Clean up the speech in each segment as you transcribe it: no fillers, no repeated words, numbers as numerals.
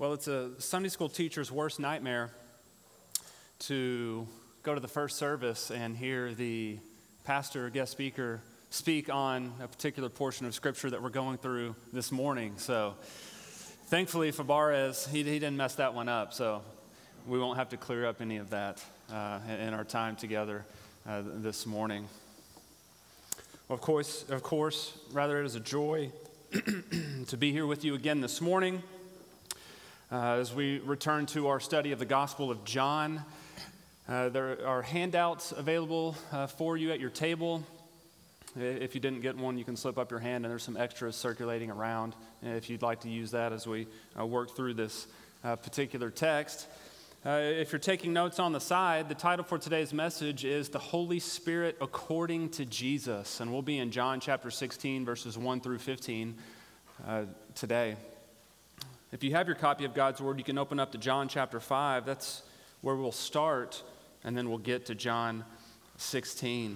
Well, it's a Sunday school teacher's worst nightmare to go to the first service and hear the pastor or guest speaker speak on a particular portion of Scripture that we're going through this morning. So thankfully, Fabarez, he didn't mess that one up, so we won't have to clear up any of that in our time together this morning. Of course, rather it is a joy to be here with you again this morning. As we return to our study of the Gospel of John, there are handouts available for you at your table. If you didn't get one, you can slip up your hand, and there's some extras circulating around if you'd like to use that as we work through this particular text. If you're taking notes on the side, the title for today's message is The Holy Spirit According to Jesus, and we'll be in John chapter 16, verses 1 through 15 today. If you have your copy of God's Word, you can open up to John chapter 5. That's where we'll start, and then we'll get to John 16.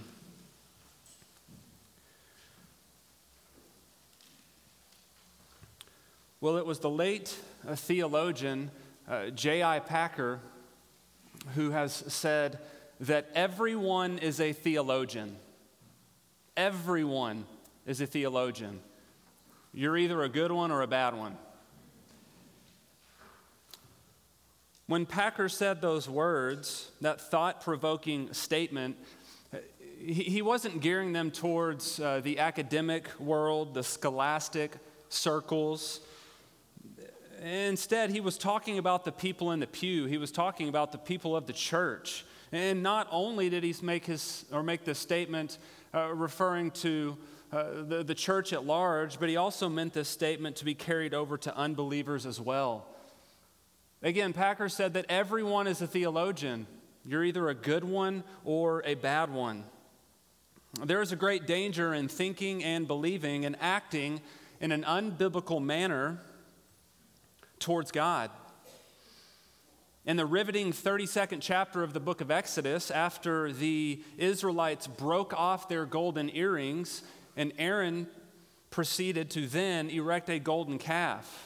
Well, it was the late theologian J.I. Packer who has said that everyone is a theologian. Everyone is a theologian. You're either a good one or a bad one. When Packer said those words, that thought-provoking statement, he wasn't gearing them towards the academic world, the scholastic circles. Instead, he was talking about the people in the pew. He was talking about the people of the church. And not only did he make this statement referring to the church at large, but he also meant this statement to be carried over to unbelievers as well. Again, Packer said that everyone is a theologian. You're either a good one or a bad one. There is a great danger in thinking and believing and acting in an unbiblical manner towards God. In the riveting 32nd chapter of the book of Exodus, after the Israelites broke off their golden earrings, and Aaron proceeded to then erect a golden calf.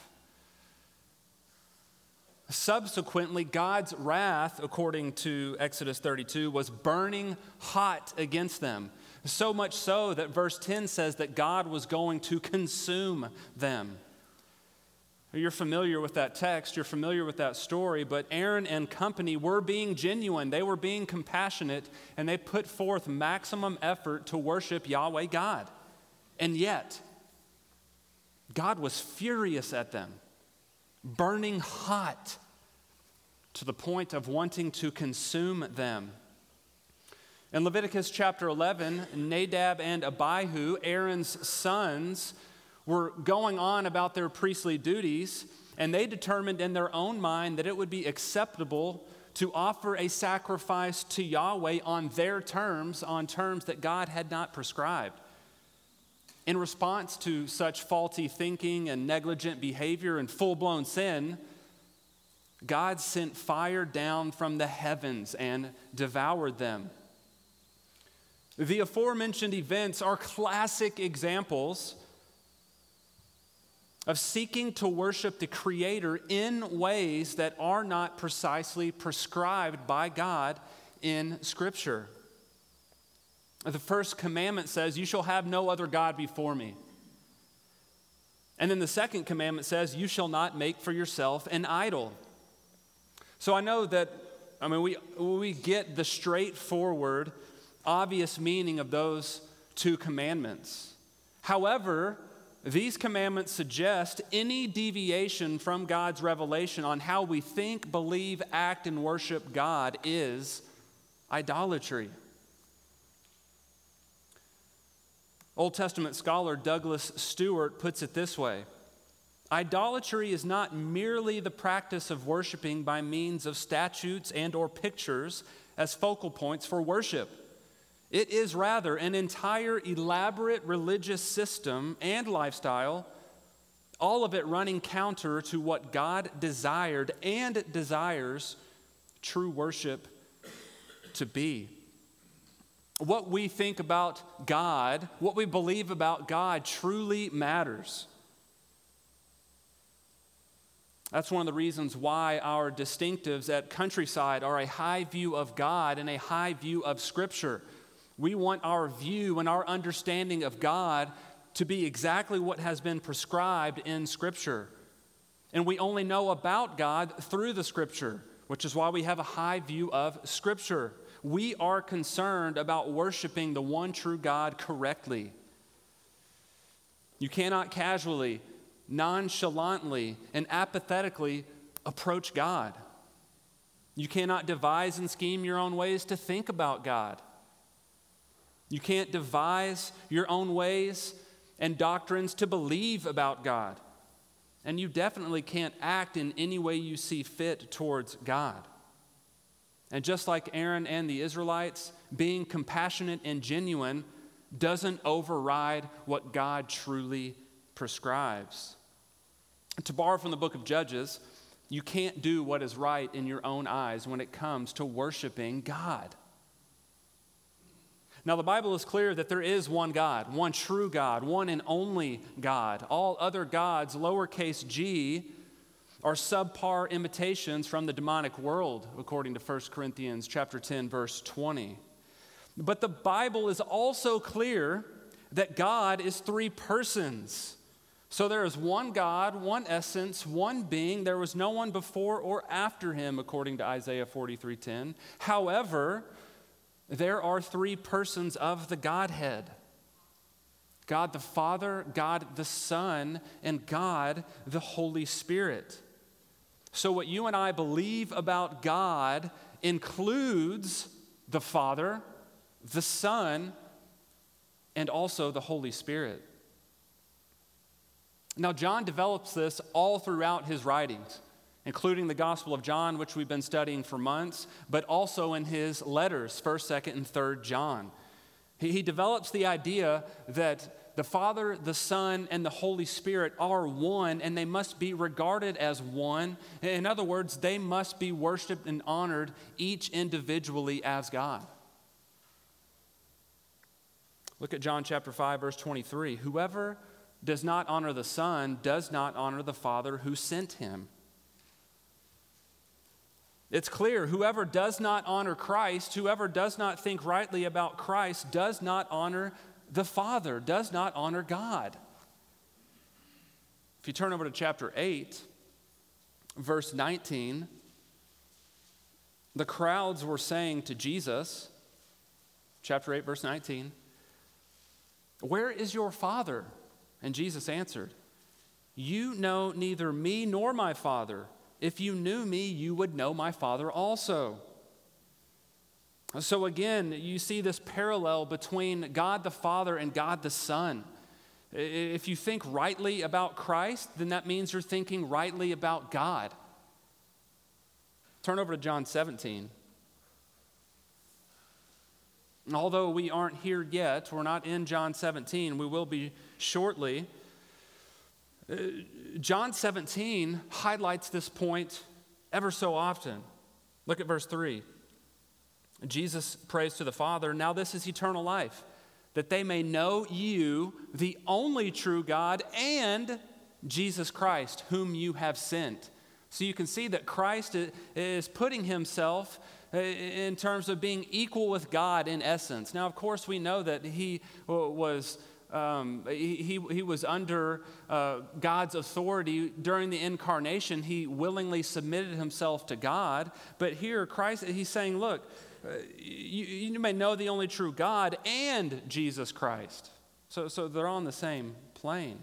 Subsequently, God's wrath, according to Exodus 32, was burning hot against them. So much so that verse 10 says that God was going to consume them. You're familiar with that text, you're familiar with that story, but Aaron and company were being genuine, they were being compassionate, and they put forth maximum effort to worship Yahweh God. And yet, God was furious at them, burning hot to the point of wanting to consume them. In Leviticus chapter 11, Nadab and Abihu, Aaron's sons, were going on about their priestly duties, and they determined in their own mind that it would be acceptable to offer a sacrifice to Yahweh on their terms, on terms that God had not prescribed. In response to such faulty thinking and negligent behavior and full-blown sin, God sent fire down from the heavens and devoured them. The aforementioned events are classic examples of seeking to worship the Creator in ways that are not precisely prescribed by God in Scripture. The first commandment says, "You shall have no other God before me." And then the second commandment says, "You shall not make for yourself an idol." So I know that, we get the straightforward, obvious meaning of those two commandments. However, these commandments suggest any deviation from God's revelation on how we think, believe, act, and worship God is idolatry. Old Testament scholar Douglas Stewart puts it this way: idolatry is not merely the practice of worshiping by means of statues and or pictures as focal points for worship. It is rather an entire elaborate religious system and lifestyle, all of it running counter to what God desired and desires true worship to be. What we think about God, what we believe about God truly matters. That's one of the reasons why our distinctives at Countryside are a high view of God and a high view of Scripture. We want our view and our understanding of God to be exactly what has been prescribed in Scripture. And we only know about God through the Scripture, which is why we have a high view of Scripture. We are concerned about worshiping the one true God correctly. You cannot casually, nonchalantly, and apathetically approach God. You cannot devise and scheme your own ways to think about God. You can't devise your own ways and doctrines to believe about God. And you definitely can't act in any way you see fit towards God. And just like Aaron and the Israelites, being compassionate and genuine doesn't override what God truly prescribes. To borrow from the book of Judges, you can't do what is right in your own eyes when it comes to worshiping God. Now, the Bible is clear that there is one God, one true God, one and only God. All other gods, lowercase g, are subpar imitations from the demonic world, according to 1 Corinthians chapter 10, verse 20. But the Bible is also clear that God is three persons. So there is one God, one essence, one being. There was no one before or after him, according to Isaiah 43:10. However, there are three persons of the Godhead: God the Father, God the Son, and God the Holy Spirit. So what you and I believe about God includes the Father, the Son, and also the Holy Spirit. Now, John develops this all throughout his writings, including the Gospel of John, which we've been studying for months, but also in his letters, 1st, 2nd, and 3rd John. He develops the idea that the Father, the Son, and the Holy Spirit are one, and they must be regarded as one. In other words, they must be worshiped and honored each individually as God. Look at John chapter 5, verse 23. Whoever does not honor the Son does not honor the Father who sent him. It's clear, whoever does not honor Christ, whoever does not think rightly about Christ, does not honor the Father, does not honor God. If you turn over to chapter 8, verse 19, the crowds were saying to Jesus, chapter 8, verse 19, "Where is your Father?" And Jesus answered, "You know neither me nor my Father. If you knew me, you would know my Father also." So again, you see this parallel between God the Father and God the Son. If you think rightly about Christ, then that means you're thinking rightly about God. Turn over to John 17. Although we aren't here yet, we're not in John 17, we will be shortly. John 17 highlights this point ever so often. Look at verse 3. Jesus prays to the Father, "Now this is eternal life, that they may know you, the only true God, and Jesus Christ, whom you have sent." So you can see that Christ is putting himself in terms of being equal with God in essence. Now, of course, we know that he was under God's authority during the incarnation. He willingly submitted himself to God. But here, Christ, he's saying, look, you may know the only true God and Jesus Christ. So they're on the same plane.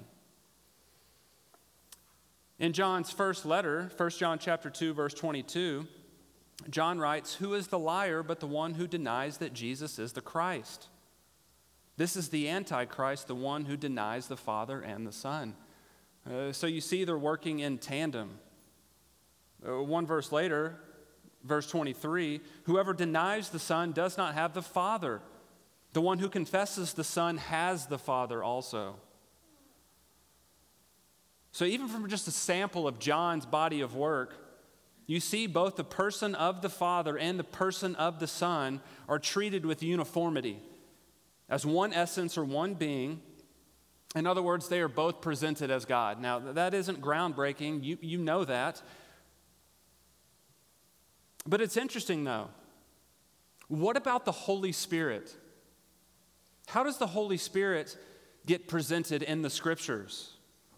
In John's first letter, 1 John chapter 2, verse 22, John writes, "Who is the liar but the one who denies that Jesus is the Christ? This is the Antichrist, the one who denies the Father and the Son." So you see they're working in tandem. One verse later, verse 23, "Whoever denies the Son does not have the Father. The one who confesses the Son has the Father also." So even from just a sample of John's body of work, you see both the person of the Father and the person of the Son are treated with uniformity as one essence or one being. In other words, they are both presented as God. Now, that isn't groundbreaking. You know that. But it's interesting, though. What about the Holy Spirit? How does the Holy Spirit get presented in the Scriptures?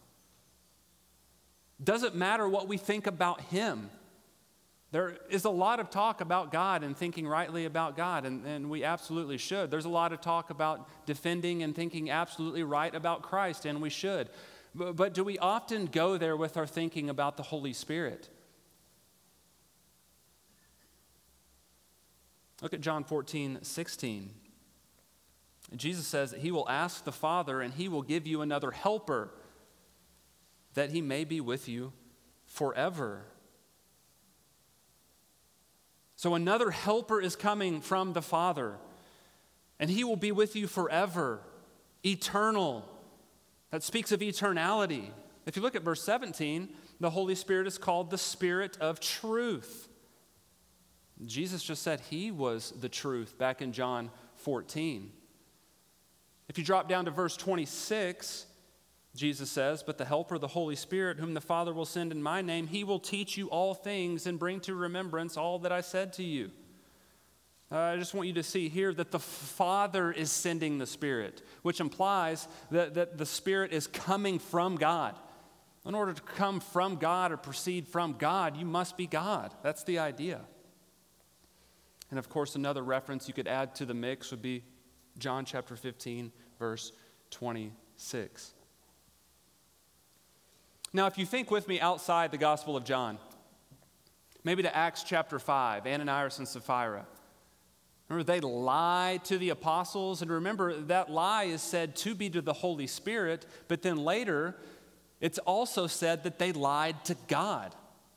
Does it matter what we think about Him? There is a lot of talk about God and thinking rightly about God, and we absolutely should. There's a lot of talk about defending and thinking absolutely right about Christ, and we should. But do we often go there with our thinking about the Holy Spirit? Look at John 14:16. Jesus says that He will ask the Father, and He will give you another helper, that He may be with you forever. So another helper is coming from the Father, and He will be with you forever, eternal. That speaks of eternality. If you look at verse 17, the Holy Spirit is called the Spirit of truth. Jesus just said He was the truth back in John 14. If you drop down to verse 26, Jesus says, "But the Helper, the Holy Spirit, whom the Father will send in my name, He will teach you all things and bring to remembrance all that I said to you." I just want you to see here that the Father is sending the Spirit, which implies that the Spirit is coming from God. In order to come from God or proceed from God, you must be God. That's the idea. And of course, another reference you could add to the mix would be John chapter 15, verse 26. Now, if you think with me outside the Gospel of John, maybe to Acts chapter 5, Ananias and Sapphira. Remember, they lied to the apostles, and remember, that lie is said to be to the Holy Spirit, but then later, it's also said that they lied to God.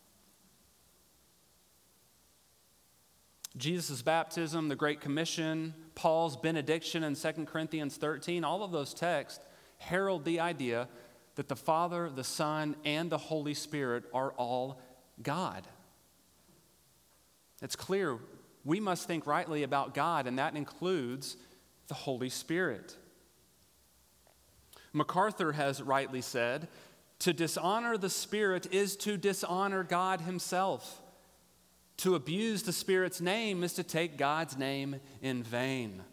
Jesus' baptism, the Great Commission, Paul's benediction in 2 Corinthians 13, all of those texts herald the idea that the Father, the Son, and the Holy Spirit are all God. It's clear we must think rightly about God, and that includes the Holy Spirit. MacArthur has rightly said, "To dishonor the Spirit is to dishonor God Himself. To abuse the Spirit's name is to take God's name in vain."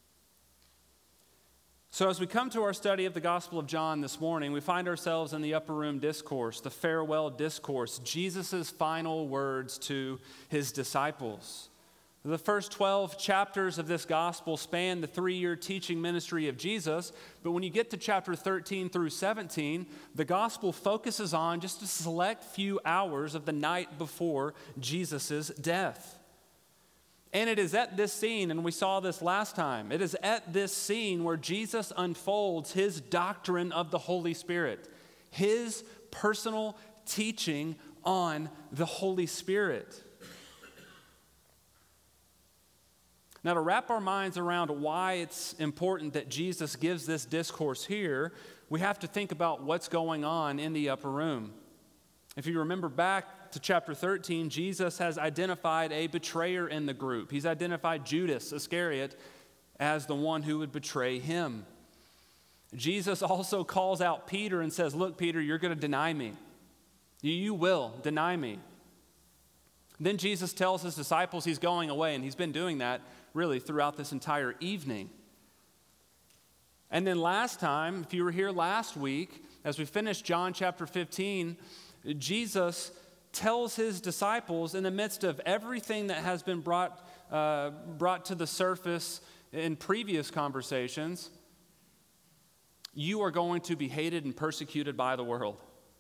So as we come to our study of the Gospel of John this morning, we find ourselves in the upper room discourse, the farewell discourse, Jesus' final words to His disciples. The first 12 chapters of this gospel span the 3-year teaching ministry of Jesus, but when you get to chapter 13 through 17, the gospel focuses on just a select few hours of the night before Jesus' death. And it is at this scene, and we saw this last time, it is at this scene where Jesus unfolds His doctrine of the Holy Spirit, His personal teaching on the Holy Spirit. Now, to wrap our minds around why it's important that Jesus gives this discourse here, we have to think about what's going on in the upper room. If you remember back to chapter 13, Jesus has identified a betrayer in the group. He's identified Judas Iscariot as the one who would betray Him. Jesus also calls out Peter and says, "Look, Peter, you're going to deny me. You will deny me." Then Jesus tells His disciples He's going away, and He's been doing that really throughout this entire evening. And then last time, if you were here last week, as we finished John chapter 15, Jesus tells His disciples in the midst of everything that has been brought to the surface in previous conversations, you are going to be hated and persecuted by the world.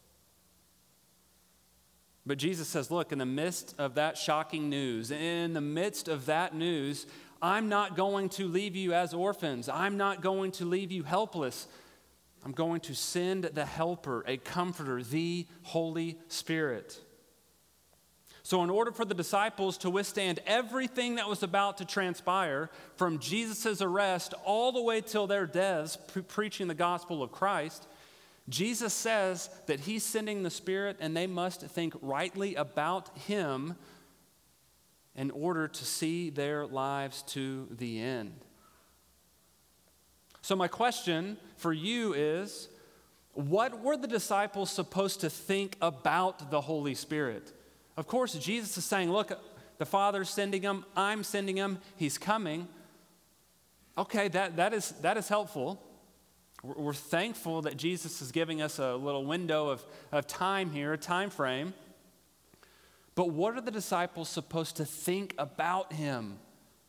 But Jesus says, look, in the midst of that shocking news, in the midst of that news, I'm not going to leave you as orphans. I'm not going to leave you helpless. I'm going to send the Helper, a Comforter, the Holy Spirit. So in order for the disciples to withstand everything that was about to transpire, from Jesus' arrest all the way till their deaths, preaching the gospel of Christ, Jesus says that He's sending the Spirit, and they must think rightly about Him in order to see their lives to the end. So my question for you is, what were the disciples supposed to think about the Holy Spirit? Of course, Jesus is saying, look, the Father's sending him, I'm sending him, he's coming. Okay, that is helpful. We're thankful that Jesus is giving us a little window of time here, a time frame. But what are the disciples supposed to think about him?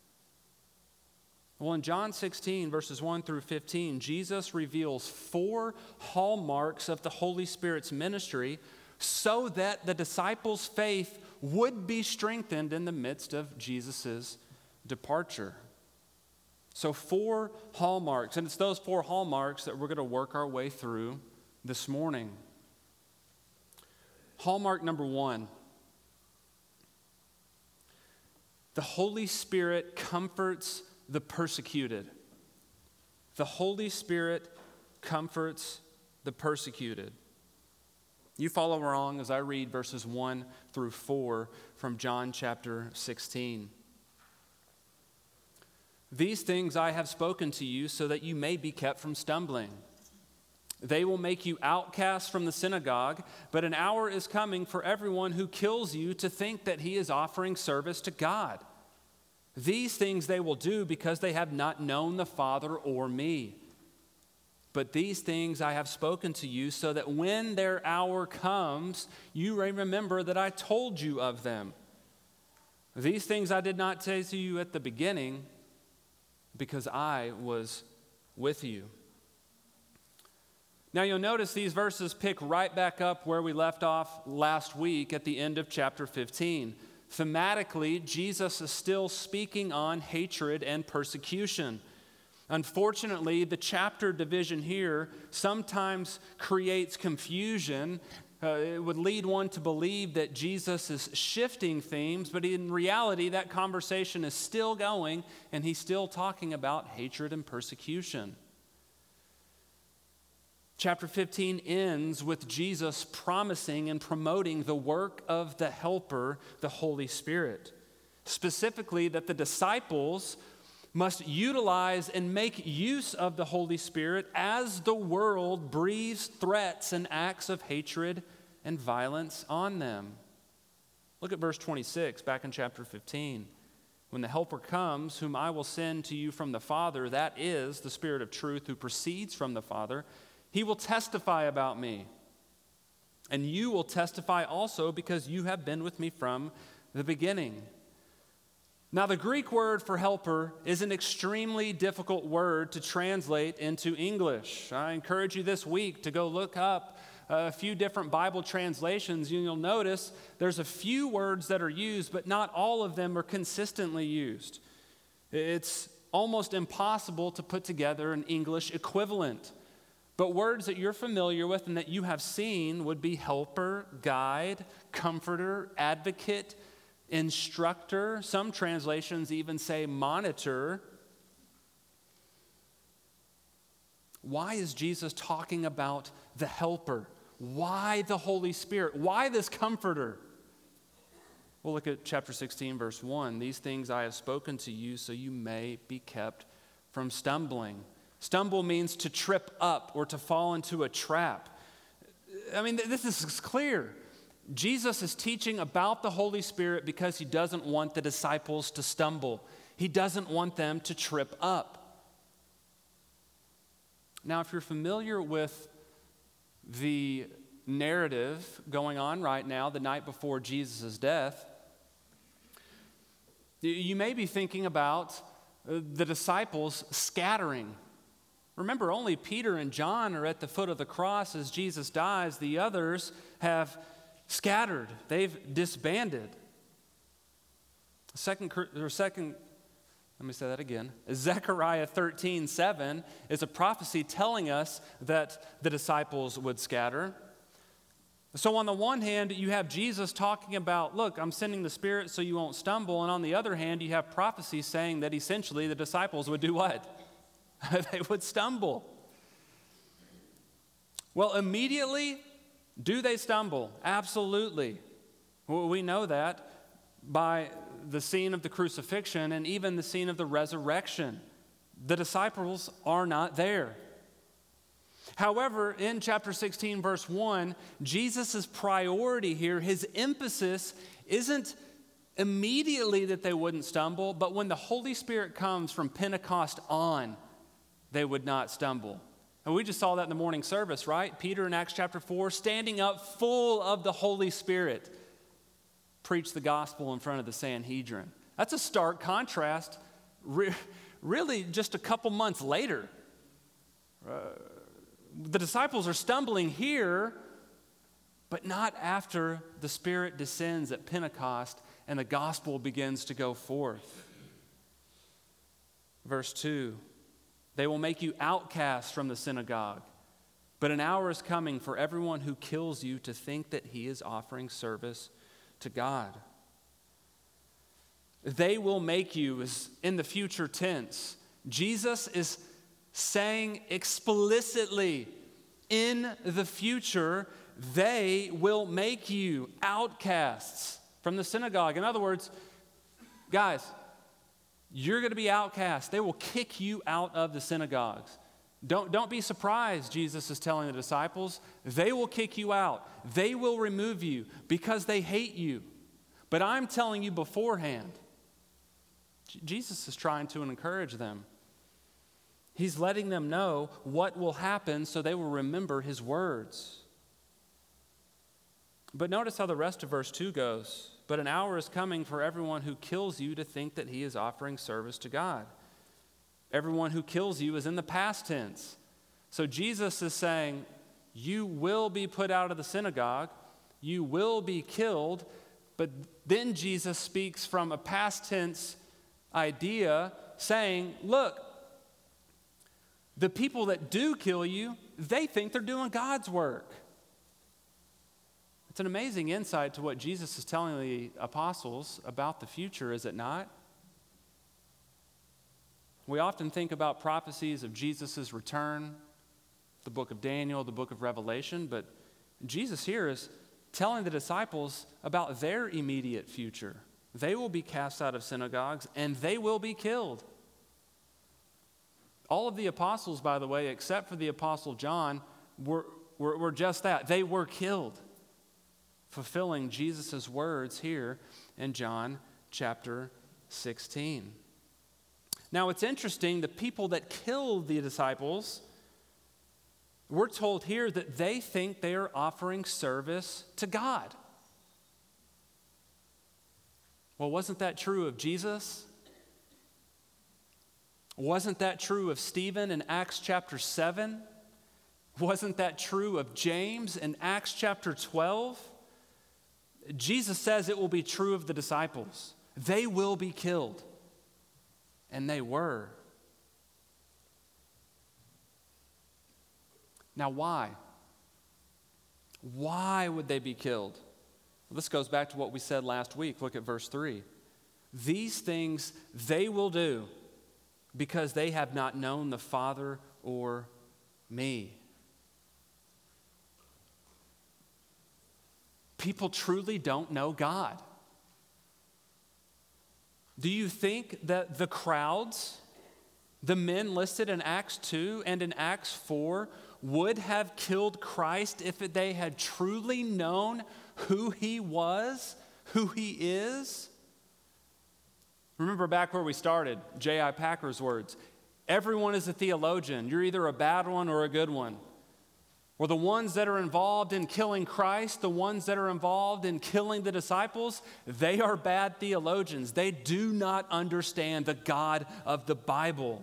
Well, in John 16, verses 1 through 15, Jesus reveals 4 hallmarks of the Holy Spirit's ministry so that the disciples' faith would be strengthened in the midst of Jesus' departure. So 4 hallmarks, and it's those 4 hallmarks that we're going to work our way through this morning. Hallmark number 1. The Holy Spirit comforts the persecuted. The Holy Spirit comforts the persecuted. You follow along as I read verses 1 through 4 from John chapter 16. These things I have spoken to you so that you may be kept from stumbling. They will make you outcasts from the synagogue, but an hour is coming for everyone who kills you to think that he is offering service to God. These things they will do because they have not known the Father or me. But these things I have spoken to you so that when their hour comes, you may remember that I told you of them. These things I did not say to you at the beginning because I was with you. Now you'll notice these verses pick right back up where we left off last week at the end of chapter 15. Thematically, Jesus is still speaking on hatred and persecution. Unfortunately, the chapter division here sometimes creates confusion. It would lead one to believe that Jesus is shifting themes, but in reality, that conversation is still going, and he's still talking about hatred and persecution. Chapter 15 ends with Jesus promising and promoting the work of the Helper, the Holy Spirit. Specifically, that the disciples must utilize and make use of the Holy Spirit as the world breathes threats and acts of hatred and violence on them. Look at verse 26, back in chapter 15. When the Helper comes, whom I will send to you from the Father, that is the Spirit of truth who proceeds from the Father, he will testify about me. And you will testify also because you have been with me from the beginning. Now, the Greek word for helper is an extremely difficult word to translate into English. I encourage you this week to go look up a few different Bible translations. You'll notice there's a few words that are used, but not all of them are consistently used. It's almost impossible to put together an English equivalent. But words that you're familiar with and that you have seen would be helper, guide, comforter, advocate, instructor. Some translations even say monitor. Why is Jesus talking about the helper? Why the Holy Spirit? Why this comforter? We'll look at chapter 16, verse 1. These things I have spoken to you so you may be kept from stumbling. Stumble means to trip up or to fall into a trap. I mean, this is clear. Jesus is teaching about the Holy Spirit because he doesn't want the disciples to stumble. He doesn't want them to trip up. Now, if you're familiar with the narrative going on right now, the night before Jesus' death, you may be thinking about the disciples scattering. Remember, only Peter and John are at the foot of the cross as Jesus dies. The others have scattered. They've disbanded. Let me say that again. Zechariah 13:7 is a prophecy telling us that the disciples would scatter. So on the one hand, you have Jesus talking about, look, I'm sending the Spirit so you won't stumble. And on the other hand, you have prophecy saying that essentially the disciples would do what? They would stumble. Well, immediately, do they stumble? Absolutely. Well, we know that by the scene of the crucifixion and even the scene of the resurrection. The disciples are not there. However, in chapter 16, verse 1, Jesus' priority here, his emphasis isn't immediately that they wouldn't stumble, but when the Holy Spirit comes from Pentecost on, they would not stumble. And we just saw that in the morning service, right? Peter in Acts chapter 4, standing up full of the Holy Spirit, preached the gospel in front of the Sanhedrin. That's a stark contrast, really just a couple months later. The disciples are stumbling here, but not after the Spirit descends at Pentecost and the gospel begins to go forth. Verse 2, they will make you outcasts from the synagogue, but an hour is coming for everyone who kills you to think that he is offering service to God. They will make you is in the future tense. Jesus is saying explicitly in the future, they will make you outcasts from the synagogue. In other words, guys, you're going to be outcasts. They will kick you out of the synagogues. Don't be surprised, Jesus is telling the disciples. They will kick you out. They will remove you because they hate you. But I'm telling you beforehand. Jesus is trying to encourage them. He's letting them know what will happen so they will remember his words. But notice how the rest of verse 2 goes. But an hour is coming for everyone who kills you to think that he is offering service to God. Everyone who kills you is in the past tense. So Jesus is saying, you will be put out of the synagogue, you will be killed, but then Jesus speaks from a past tense idea saying, look, the people that do kill you, they think they're doing God's work. It's an amazing insight to what Jesus is telling the apostles about the future, is it not? We often think about prophecies of Jesus' return, the book of Daniel, the book of Revelation, but Jesus here is telling the disciples about their immediate future. They will be cast out of synagogues and they will be killed. All of the apostles, by the way, except for the apostle John, were just that. They were killed, fulfilling Jesus' words here in John chapter 16. Now, it's interesting, the people that killed the disciples, we're told here that they think they are offering service to God. Well, wasn't that true of Jesus? Wasn't that true of Stephen in Acts chapter 7? Wasn't that true of James in Acts chapter 12? Jesus says it will be true of the disciples. They will be killed. And they were. Now, why? Why would they be killed? Well, this goes back to what we said last week. Look at verse 3. These things they will do because they have not known the Father or me. People truly don't know God. Do you think that the crowds, the men listed in Acts 2 and in Acts 4, would have killed Christ if they had truly known who he was, who he is? Remember back where we started, J.I. Packer's words. Everyone is a theologian. You're either a bad one or a good one. Or the ones that are involved in killing Christ, the ones that are involved in killing the disciples, they are bad theologians. They do not understand the God of the Bible.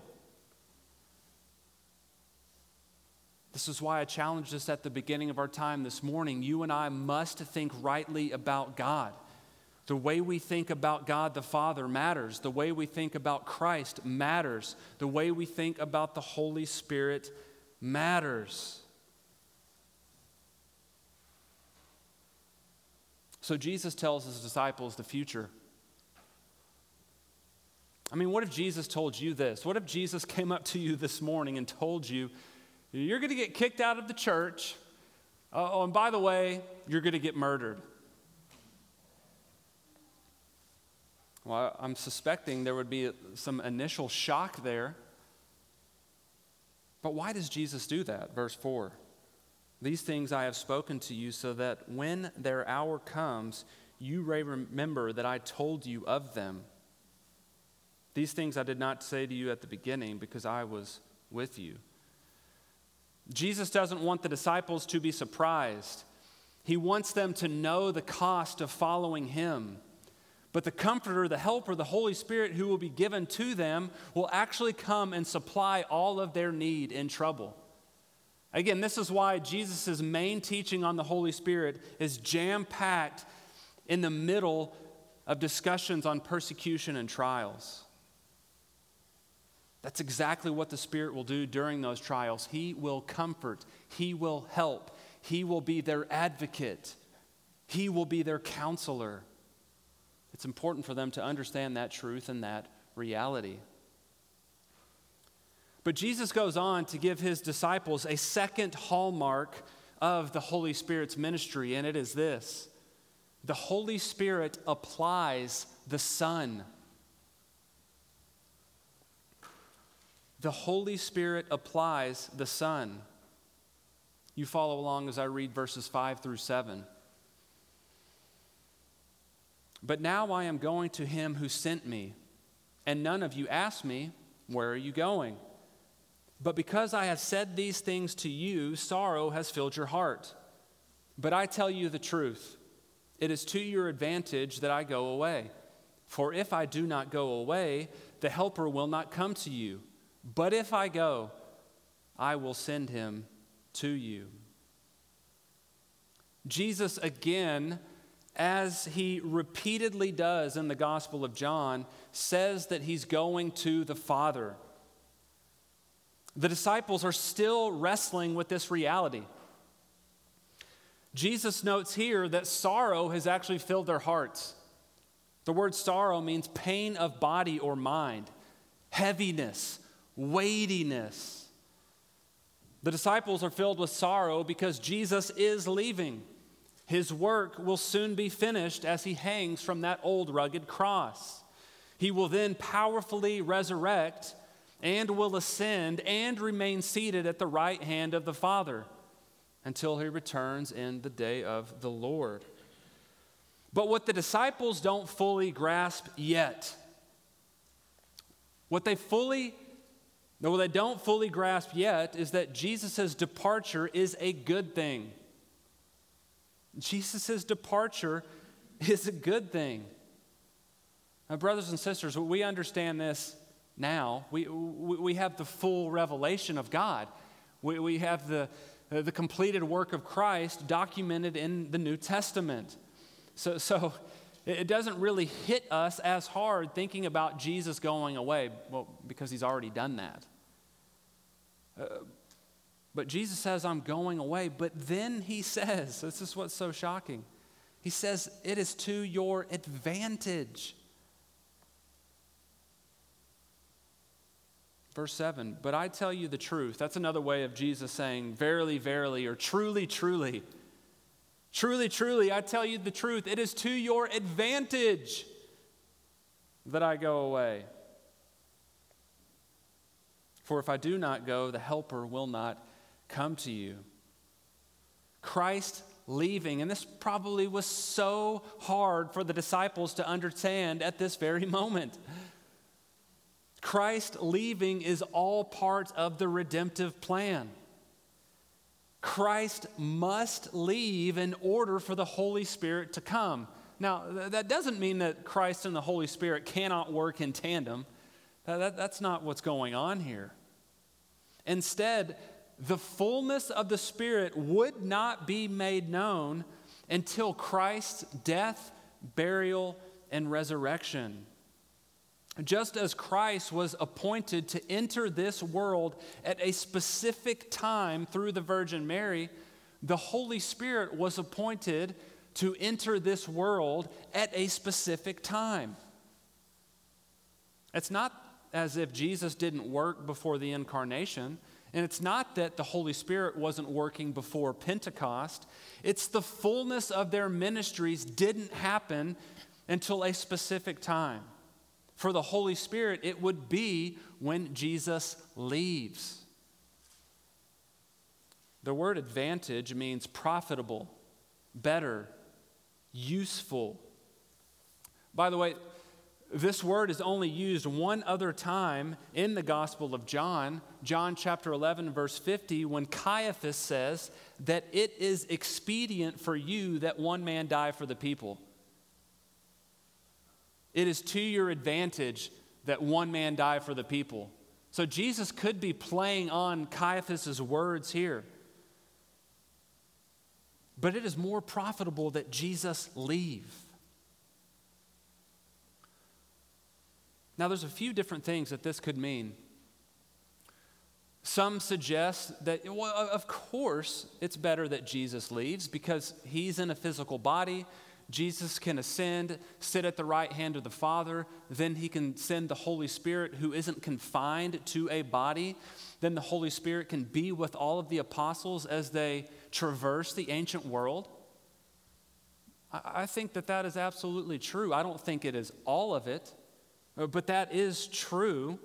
This is why I challenged us at the beginning of our time this morning. You and I must think rightly about God. The way we think about God the Father matters. The way we think about Christ matters. The way we think about the Holy Spirit matters. So Jesus tells his disciples the future. I mean, what if Jesus told you this? What if Jesus came up to you this morning and told you, you're going to get kicked out of the church, and by the way, you're going to get murdered? Well, I'm suspecting there would be some initial shock there. But why does Jesus do that? Verse 4. These things I have spoken to you so that when their hour comes, you may remember that I told you of them. These things I did not say to you at the beginning because I was with you. Jesus doesn't want the disciples to be surprised. He wants them to know the cost of following him. But the Comforter, the Helper, the Holy Spirit who will be given to them will actually come and supply all of their need in trouble. Again, this is why Jesus' main teaching on the Holy Spirit is jam-packed in the middle of discussions on persecution and trials. That's exactly what the Spirit will do during those trials. He will comfort. He will help. He will be their advocate. He will be their counselor. It's important for them to understand that truth and that reality. But Jesus goes on to give his disciples a second hallmark of the Holy Spirit's ministry, and it is this: the Holy Spirit applies the Son. The Holy Spirit applies the Son. You follow along as I read verses 5 through 7. But now I am going to him who sent me, and none of you asked me, where are you going? But because I have said these things to you, sorrow has filled your heart. But I tell you the truth. It is to your advantage that I go away. For if I do not go away, the Helper will not come to you. But if I go, I will send him to you. Jesus, again, as he repeatedly does in the Gospel of John, says that he's going to the Father. The disciples are still wrestling with this reality. Jesus notes here that sorrow has actually filled their hearts. The word sorrow means pain of body or mind, heaviness, weightiness. The disciples are filled with sorrow because Jesus is leaving. His work will soon be finished as he hangs from that old rugged cross. He will then powerfully resurrect and will ascend and remain seated at the right hand of the Father until he returns in the day of the Lord. But what the disciples don't fully grasp yet, what they don't fully grasp yet is that Jesus' departure is a good thing. Jesus' departure is a good thing. Now, brothers and sisters, we understand this now. We have the full revelation of God. We have the completed work of Christ documented in the New Testament. So it doesn't really hit us as hard thinking about Jesus going away, well, because he's already done that. But Jesus says, I'm going away. But then he says, this is what's so shocking. He says, it is to your advantage. Verse 7, but I tell you the truth. That's another way of Jesus saying, verily, verily, or truly, truly. Truly, truly, I tell you the truth. It is to your advantage that I go away. For if I do not go, the Helper will not come to you. Christ leaving, and this probably was so hard for the disciples to understand at this very moment. Christ leaving is all part of the redemptive plan. Christ must leave in order for the Holy Spirit to come. Now, that doesn't mean that Christ and the Holy Spirit cannot work in tandem. That's not what's going on here. Instead, the fullness of the Spirit would not be made known until Christ's death, burial, and resurrection. Just as Christ was appointed to enter this world at a specific time through the Virgin Mary, the Holy Spirit was appointed to enter this world at a specific time. It's not as if Jesus didn't work before the incarnation, and it's not that the Holy Spirit wasn't working before Pentecost. It's the fullness of their ministries didn't happen until a specific time. For the Holy Spirit, it would be when Jesus leaves. The word advantage means profitable, better, useful. By the way, this word is only used one other time in the Gospel of John, John chapter 11, verse 50, when Caiaphas says that it is expedient for you that one man die for the people. It is to your advantage that one man die for the people. So Jesus could be playing on Caiaphas' words here. But it is more profitable that Jesus leave. Now, there's a few different things that this could mean. Some suggest that, well, of course, it's better that Jesus leaves because he's in a physical body. Jesus can ascend, sit at the right hand of the Father. Then he can send the Holy Spirit who isn't confined to a body. Then the Holy Spirit can be with all of the apostles as they traverse the ancient world. I think that that is absolutely true. I don't think it is all of it. But that is true.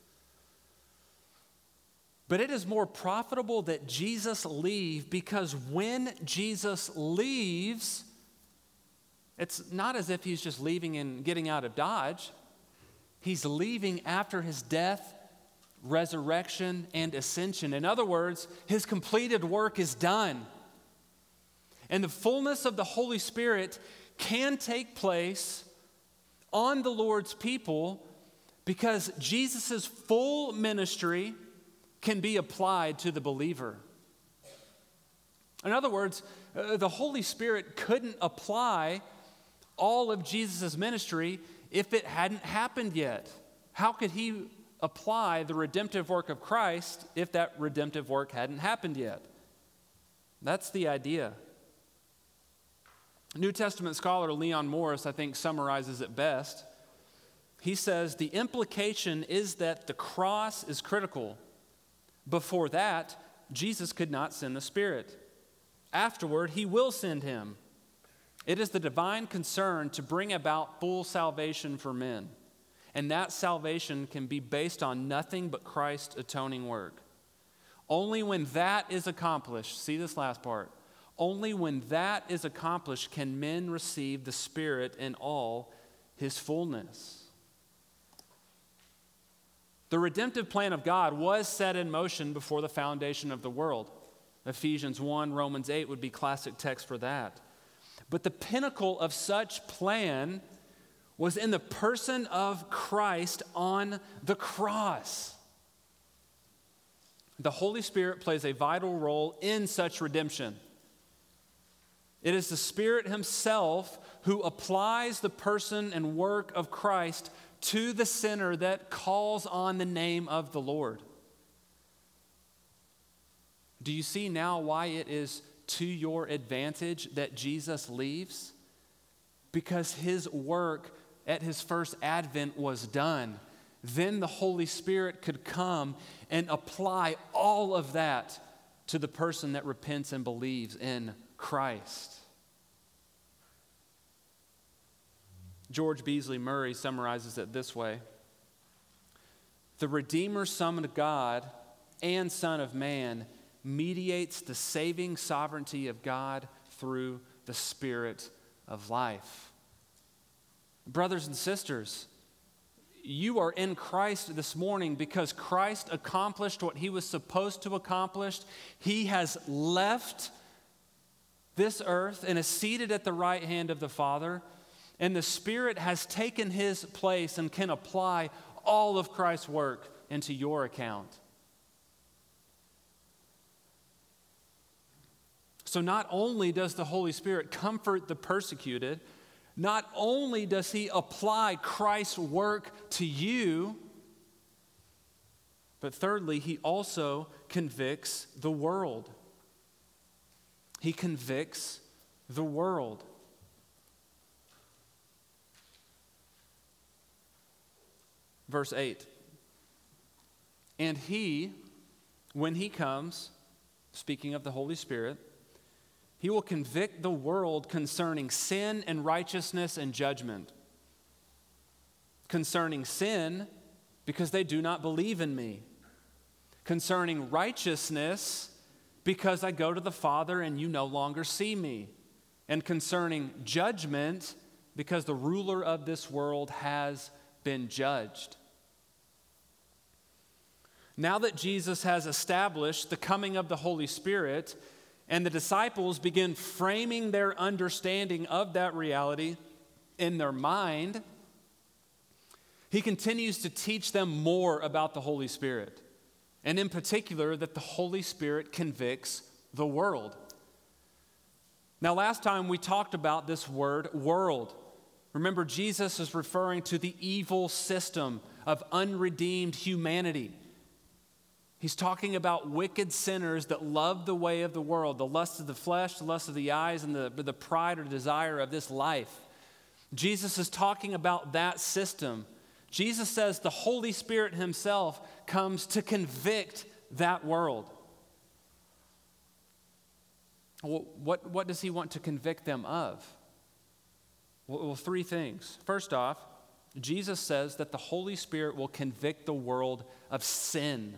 But it is more profitable that Jesus leave because when Jesus leaves, it's not as if he's just leaving and getting out of Dodge. He's leaving after his death, resurrection, and ascension. In other words, his completed work is done. And the fullness of the Holy Spirit can take place on the Lord's people because Jesus' full ministry can be applied to the believer. In other words, the Holy Spirit couldn't apply all of Jesus' ministry if it hadn't happened yet. How could he apply the redemptive work of Christ if that redemptive work hadn't happened yet? That's the idea. New Testament scholar Leon Morris, I think, summarizes it best. He says, the implication is that the cross is critical. Before that, Jesus could not send the Spirit. Afterward, he will send him. It is the divine concern to bring about full salvation for men. And that salvation can be based on nothing but Christ's atoning work. Only when that is accomplished, see this last part, only when that is accomplished can men receive the Spirit in all his fullness. The redemptive plan of God was set in motion before the foundation of the world. Ephesians 1, Romans 8 would be classic text for that. But the pinnacle of such plan was in the person of Christ on the cross. The Holy Spirit plays a vital role in such redemption. It is the Spirit himself who applies the person and work of Christ to the sinner that calls on the name of the Lord. Do you see now why it is to your advantage that Jesus leaves? Because his work at his first advent was done. Then the Holy Spirit could come and apply all of that to the person that repents and believes in Christ. George Beasley Murray summarizes it this way. The Redeemer, Son of God and Son of Man, mediates the saving sovereignty of God through the Spirit of life. Brothers and sisters, you are in Christ this morning because Christ accomplished what he was supposed to accomplish. He has left this earth and is seated at the right hand of the Father, and the Spirit has taken his place and can apply all of Christ's work into your account. So not only does the Holy Spirit comfort the persecuted, not only does he apply Christ's work to you, but thirdly, he also convicts the world. He convicts the world. Verse 8. And he, when he comes, speaking of the Holy Spirit, he will convict the world concerning sin and righteousness and judgment. Concerning sin, because they do not believe in me. Concerning righteousness, because I go to the Father and you no longer see me. And concerning judgment, because the ruler of this world has been judged. Now that Jesus has established the coming of the Holy Spirit, and the disciples begin framing their understanding of that reality in their mind, he continues to teach them more about the Holy Spirit, and in particular, that the Holy Spirit convicts the world. Now, last time we talked about this word, world. Remember, Jesus is referring to the evil system of unredeemed humanity. He's talking about wicked sinners that love the way of the world, the lust of the flesh, the lust of the eyes, and the pride or desire of this life. Jesus is talking about that system. Jesus says the Holy Spirit himself comes to convict that world. What does he want to convict them of? Well, three things. First off, Jesus says that the Holy Spirit will convict the world of sin.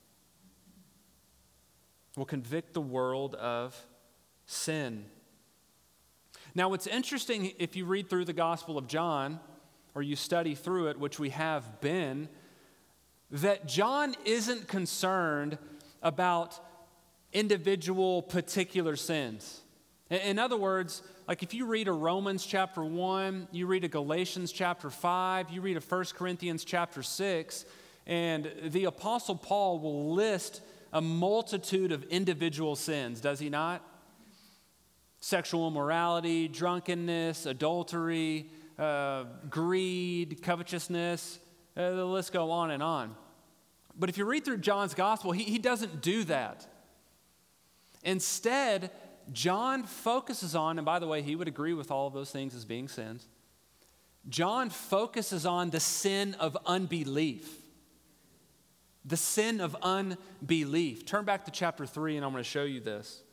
Will convict the world of sin. Now, what's interesting, if you read through the Gospel of John, or you study through it, which we have been, that John isn't concerned about individual particular sins. In other words, like if you read a Romans chapter 1, you read a Galatians chapter 5, you read a 1 Corinthians chapter 6, and the Apostle Paul will list a multitude of individual sins, does he not? Sexual immorality, drunkenness, adultery, greed, covetousness, the list go on and on. But if you read through John's gospel, he doesn't do that. Instead, John focuses on, and by the way, he would agree with all of those things as being sins. John focuses on the sin of unbelief. The sin of unbelief. Turn back to chapter 3 and I'm going to show you this.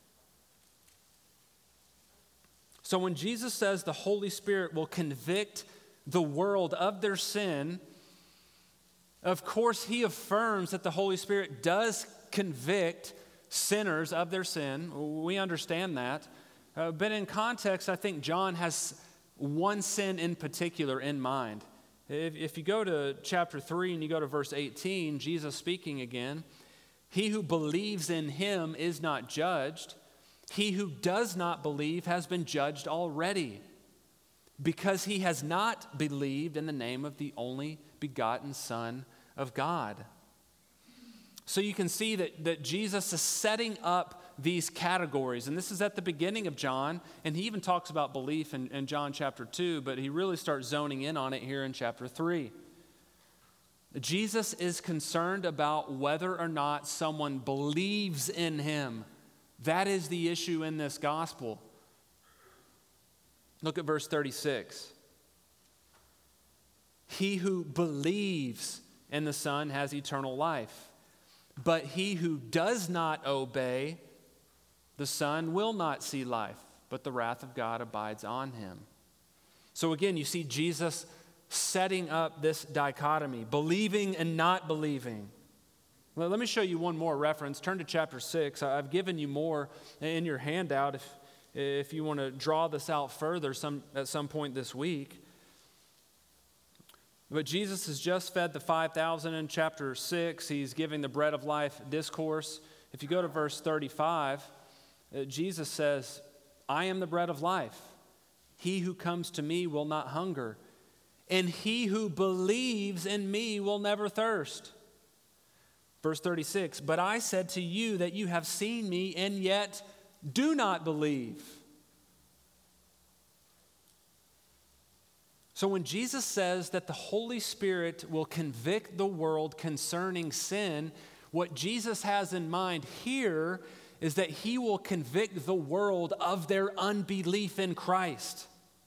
So when Jesus says the Holy Spirit will convict the world of their sin, of course he affirms that the Holy Spirit does convict sinners of their sin. We understand that. But in context, I think John has one sin in particular in mind. If you go to chapter 3 and you go to verse 18, Jesus speaking again, he who believes in him is not judged. He who does not believe has been judged already, because he has not believed in the name of the only begotten Son of God. So you can see that Jesus is setting up these categories. And this is at the beginning of John. And he even talks about belief in John chapter 2, but he really starts zoning in on it here in chapter 3. Jesus is concerned about whether or not someone believes in him. That is the issue in this gospel. Look at verse 36. He who believes in the Son has eternal life. But he who does not obey the Son will not see life, but the wrath of God abides on him. So again, you see Jesus setting up this dichotomy, believing and not believing. Well, let me show you one more reference. Turn to chapter 6. I've given you more in your handout if you want to draw this out further at some point this week. But Jesus has just fed the 5,000 in chapter 6. He's giving the bread of life discourse. If you go to verse 35, Jesus says, I am the bread of life. He who comes to me will not hunger, and he who believes in me will never thirst. Verse 36, but I said to you that you have seen me and yet do not believe. So when Jesus says that the Holy Spirit will convict the world concerning sin, what Jesus has in mind here is that he will convict the world of their unbelief in Christ.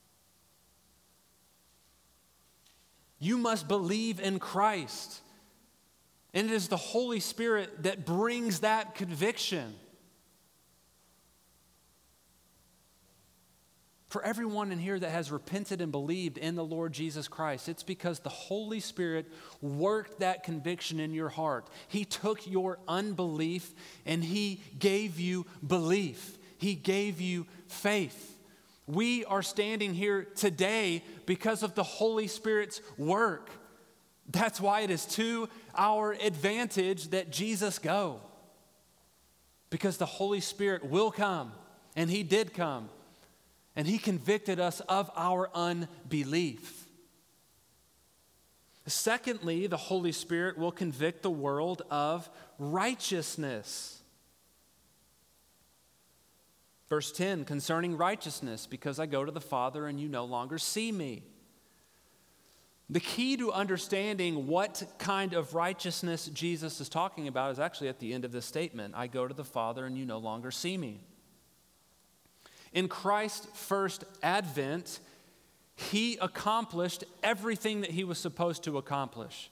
You must believe in Christ. And it is the Holy Spirit that brings that conviction. For everyone in here that has repented and believed in the Lord Jesus Christ, it's because the Holy Spirit worked that conviction in your heart. He took your unbelief and He gave you belief. He gave you faith. We are standing here today because of the Holy Spirit's work. That's why it is to our advantage that Jesus go. Because the Holy Spirit will come, and He did come. And He convicted us of our unbelief. Secondly, the Holy Spirit will convict the world of righteousness. Verse 10, concerning righteousness, because I go to the Father and you no longer see me. The key to understanding what kind of righteousness Jesus is talking about is actually at the end of this statement. I go to the Father and you no longer see me. In Christ's first advent, He accomplished everything that He was supposed to accomplish.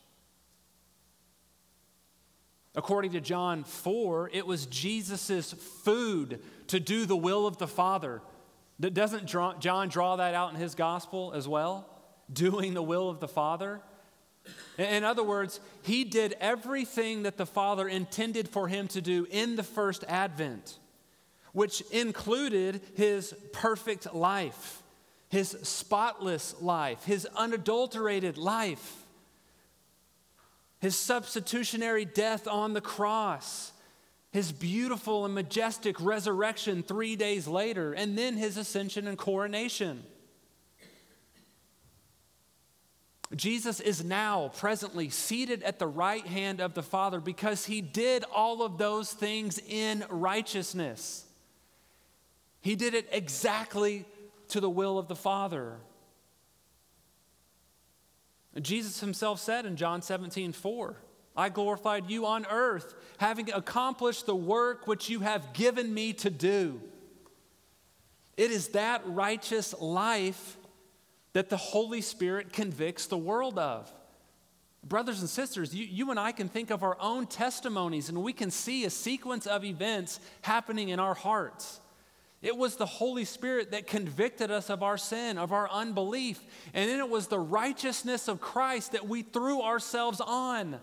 According to John 4, it was Jesus' food to do the will of the Father. Doesn't John draw that out in his gospel as well? Doing the will of the Father? In other words, He did everything that the Father intended for Him to do in the first advent, which included His perfect life, His spotless life, His unadulterated life, His substitutionary death on the cross, His beautiful and majestic resurrection 3 days later, and then His ascension and coronation. Jesus is now presently seated at the right hand of the Father because He did all of those things in righteousness. He did it exactly to the will of the Father. Jesus Himself said in John 17:4, I glorified you on earth, having accomplished the work which you have given me to do. It is that righteous life that the Holy Spirit convicts the world of. Brothers and sisters, you and I can think of our own testimonies and we can see a sequence of events happening in our hearts. It was the Holy Spirit that convicted us of our sin, of our unbelief, and then it was the righteousness of Christ that we threw ourselves on.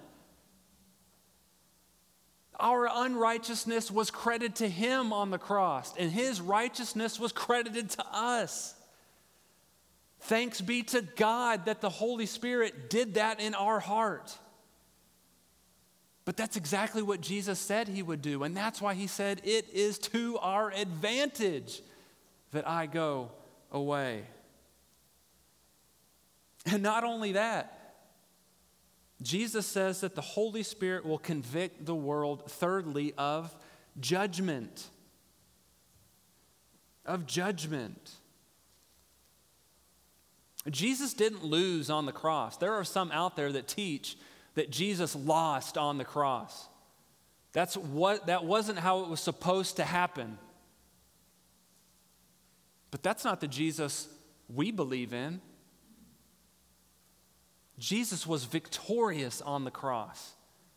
Our unrighteousness was credited to Him on the cross, and His righteousness was credited to us. Thanks be to God that the Holy Spirit did that in our heart. But that's exactly what Jesus said He would do, and that's why He said, it is to our advantage that I go away. And not only that, Jesus says that the Holy Spirit will convict the world, thirdly, of judgment. Of judgment. Jesus didn't lose on the cross. There are some out there that teach that Jesus lost on the cross. That wasn't how it was supposed to happen. But that's not the Jesus we believe in. Jesus was victorious on the cross.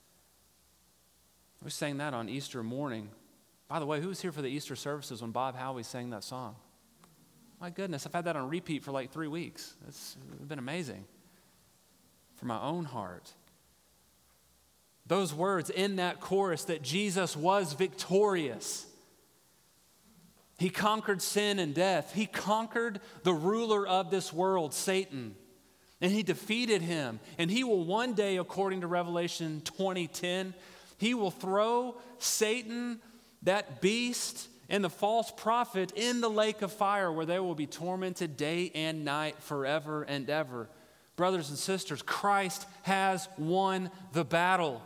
We sang that on Easter morning. By the way, who was here for the Easter services when Bob Howie sang that song? My goodness, I've had that on repeat for like 3 weeks. It's been amazing for my own heart. Those words in that chorus that Jesus was victorious. He conquered sin and death. He conquered the ruler of this world, Satan. And He defeated him. And He will one day, according to Revelation 20:10, He will throw Satan, that beast, and the false prophet in the lake of fire where they will be tormented day and night forever and ever. Brothers and sisters, Christ has won the battle.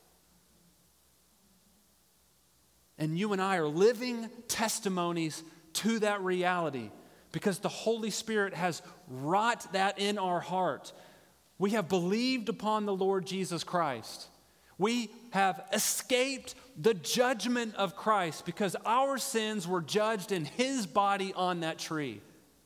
And you and I are living testimonies to that reality because the Holy Spirit has wrought that in our heart. We have believed upon the Lord Jesus Christ. We have escaped the judgment of Christ because our sins were judged in His body on that tree.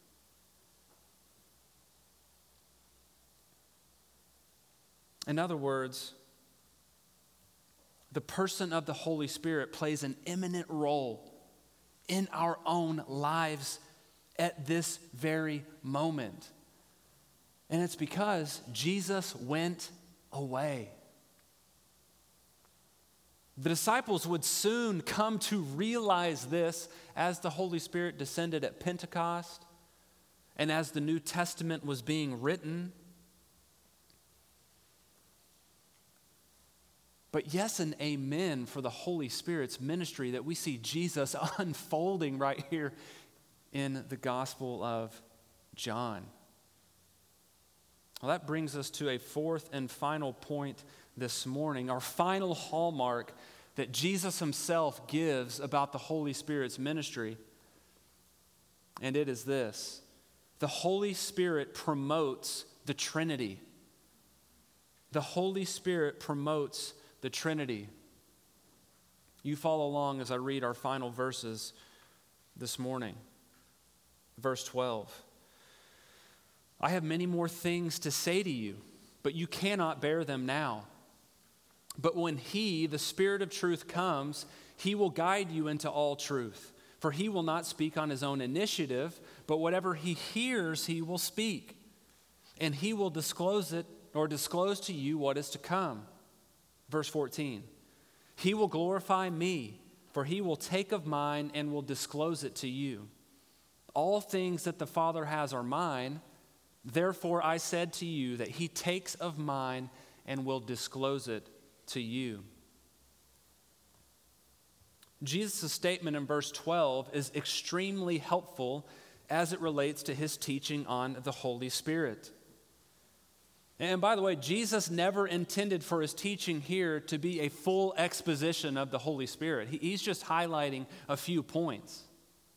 In other words, the person of the Holy Spirit plays an eminent role in our own lives at this very moment. And it's because Jesus went away. The disciples would soon come to realize this as the Holy Spirit descended at Pentecost and as the New Testament was being written. But yes and amen for the Holy Spirit's ministry that we see Jesus unfolding right here in the Gospel of John. Well, that brings us to a fourth and final point this morning, our final hallmark that Jesus himself gives about the Holy Spirit's ministry. And it is this: the Holy Spirit promotes the Trinity. The Holy Spirit promotes the Trinity. You follow along as I read our final verses this morning. Verse 12. I have many more things to say to you, but you cannot bear them now. But when He, the Spirit of truth, comes, He will guide you into all truth. For He will not speak on His own initiative, but whatever He hears, He will speak. And He will disclose to you what is to come. Verse 14. He will glorify me, for He will take of mine and will disclose it to you. All things that the Father has are mine. Therefore I said to you that He takes of mine and will disclose it to you. Jesus' statement in verse 12 is extremely helpful as it relates to His teaching on the Holy Spirit. And by the way, Jesus never intended for His teaching here to be a full exposition of the Holy Spirit. He's just highlighting a few points.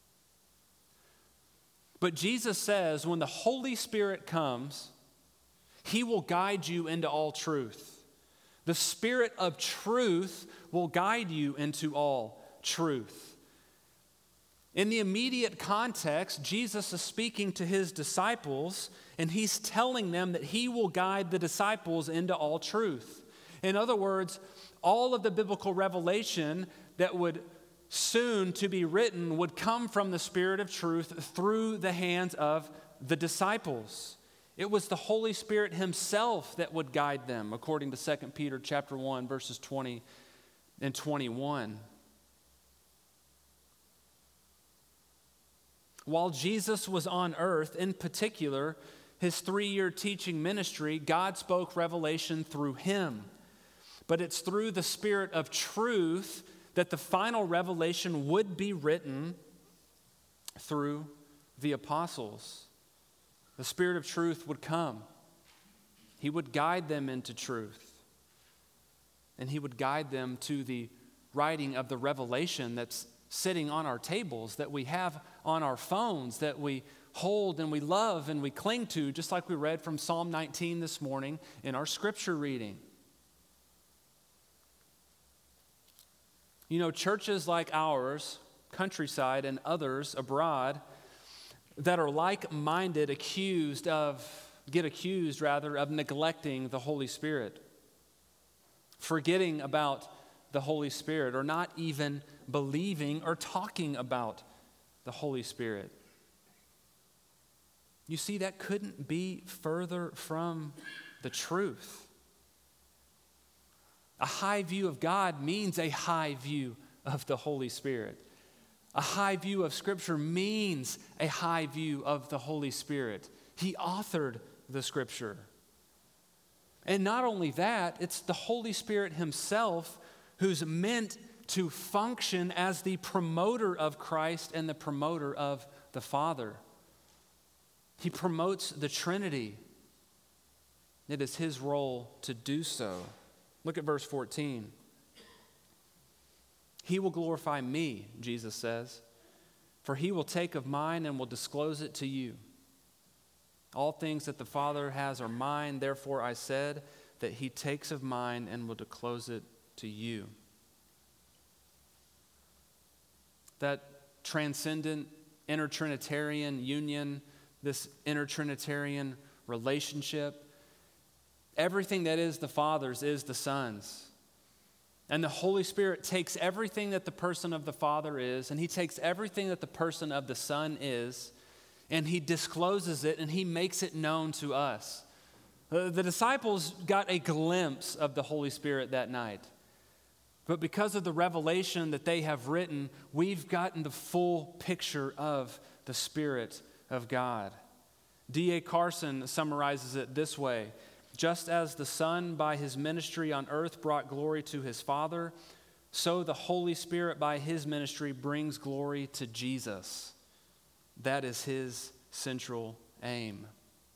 But Jesus says when the Holy Spirit comes, He will guide you into all truth. The Spirit of truth will guide you into all truth. In the immediate context, Jesus is speaking to His disciples, and He's telling them that He will guide the disciples into all truth. In other words, all of the biblical revelation that would soon to be written would come from the Spirit of truth through the hands of the disciples. It was the Holy Spirit Himself that would guide them, according to 2 Peter chapter 1, verses 20 and 21. While Jesus was on earth, in particular, His 3-year teaching ministry, God spoke revelation through Him. But it's through the Spirit of truth that the final revelation would be written through the apostles. The Spirit of truth would come. He would guide them into truth. And He would guide them to the writing of the revelation that's sitting on our tables, that we have on our phones, that we hold and we love and we cling to, just like we read from Psalm 19 this morning in our scripture reading. You know, churches like ours, Countryside, and others abroad that are like-minded get accused of neglecting the Holy Spirit, forgetting about the Holy Spirit, or not even believing or talking about the Holy Spirit. You see, that couldn't be further from the truth. A high view of God means a high view of the Holy Spirit. A high view of Scripture means a high view of the Holy Spirit. He authored the Scripture. And not only that, it's the Holy Spirit Himself who's meant to function as the promoter of Christ and the promoter of the Father. He promotes the Trinity. It is His role to do so. Look at verse 14. He will glorify me, Jesus says, for He will take of mine and will disclose it to you. All things that the Father has are mine, therefore I said that He takes of mine and will disclose it to you. That transcendent intertrinitarian union, this intertrinitarian relationship, everything that is the Father's is the Son's. And the Holy Spirit takes everything that the person of the Father is, and He takes everything that the person of the Son is, and he discloses it and he makes it known to us. The disciples got a glimpse of the Holy Spirit that night. But because of the revelation that they have written, we've gotten the full picture of the Spirit of God. D.A. Carson summarizes it this way: just as the Son by his ministry on earth brought glory to his Father, so the Holy Spirit by his ministry brings glory to Jesus. That is his central aim.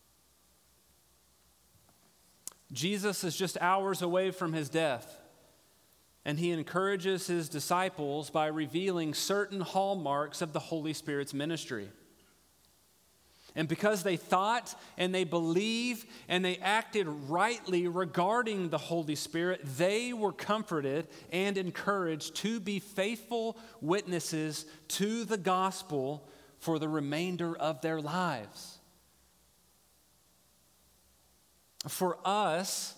Jesus is just hours away from his death, and he encourages his disciples by revealing certain hallmarks of the Holy Spirit's ministry. And because they thought and they believed and they acted rightly regarding the Holy Spirit, they were comforted and encouraged to be faithful witnesses to the gospel for the remainder of their lives. For us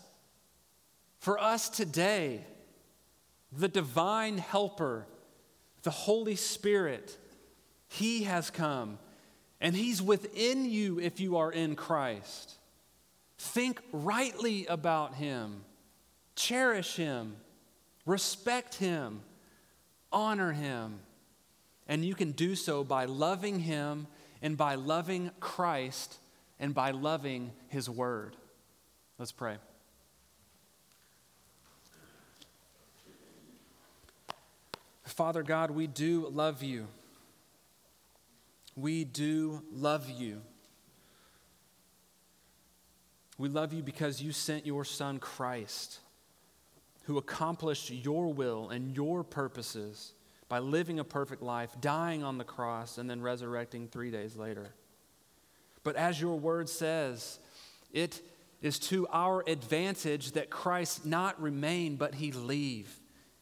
today, the divine helper, the Holy Spirit, he has come, and he's within you if you are in Christ. Think rightly about him, cherish him, respect him, honor him, and you can do so by loving him and by loving Christ and by loving his word. Let's pray. Father God, we do love you. We do love you. We love you because you sent your Son Christ, who accomplished your will and your purposes by living a perfect life, dying on the cross, and then resurrecting 3 days later. But as your word says, it is to our advantage that Christ not remain, but he leave.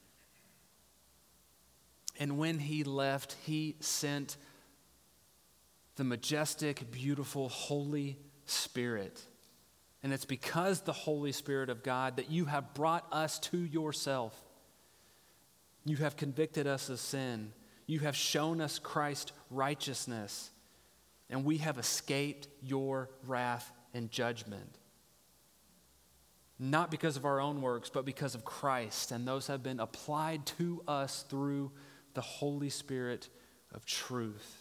And when he left, he sent the majestic, beautiful, Holy Spirit. And it's because the Holy Spirit of God that you have brought us to yourself. You have convicted us of sin. You have shown us Christ's righteousness. And we have escaped your wrath and judgment. Not because of our own works, but because of Christ. And those have been applied to us through the Holy Spirit of truth.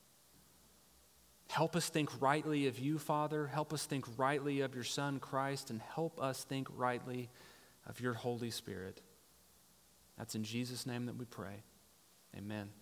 Help us think rightly of you, Father. Help us think rightly of your Son, Christ. And help us think rightly of your Holy Spirit. That's in Jesus' name that we pray. Amen.